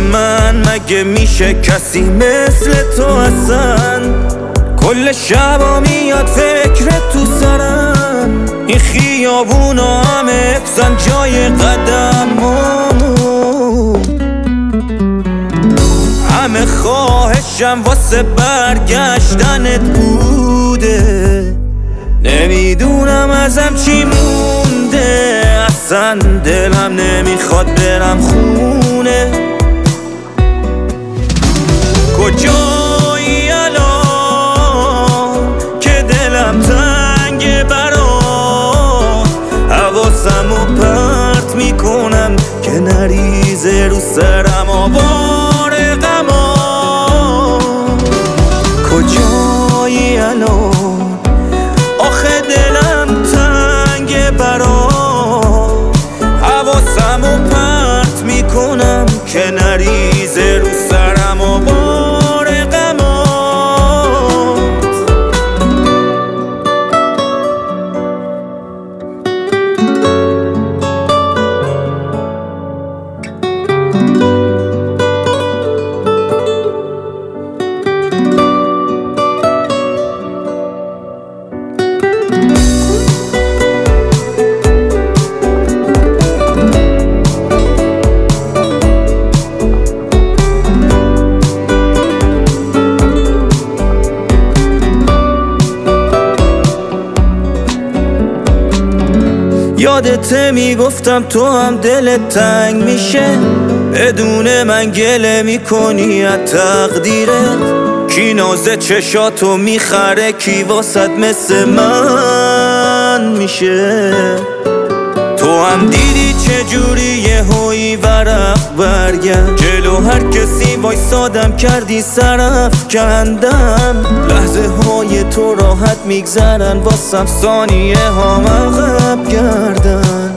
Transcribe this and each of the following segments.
من مگه میشه کسی مثل تو اصلا؟ کل شبا میاد فکر تو سرم، این خیابونا همه افزن جای قدمامون، همه خواهشم واسه برگشتنت بوده. نمیدونم ازم چی مونده، اصلا دلم نمیخواد برم خونه. کجایی الان که دلم تنگه برات؟ حواسمو پرت میکنم که نریزه رو سرم آوار غمات. کجایی الان آخه دلم تنگه برات؟ حواسمو پرت میکنم که نریزه رو سرم آوار غمات. یادته میگفتم تو هم دلت تنگ میشه، بدون من گله میکنی از تقدیرت. کی نازه چشاتو میخره، کی واسد مثل من میشه؟ تو هم دیدی چجوری یهویی ورق برگشت، جلو هر کسی وایسادم کردی سرافکندم. لحظه های تو راحت میگذرن، واسم ثانیه ها عقب گردن.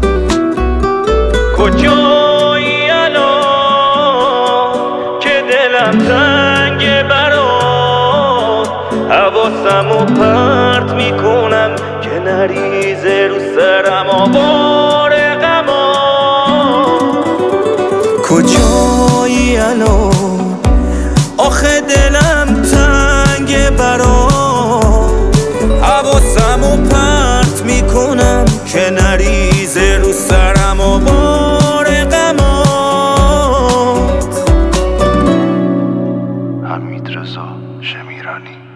کجایی الان که دلم تنگه برات؟ حواسمو پرت میکنم که نریزه رو سرم آوار غمات. کجایی الان آخه دلم تنگه برات؟ حواسمو پرت میکنم که نریزه رو سرم آوار غمات. حمیدرضا شمیرانی.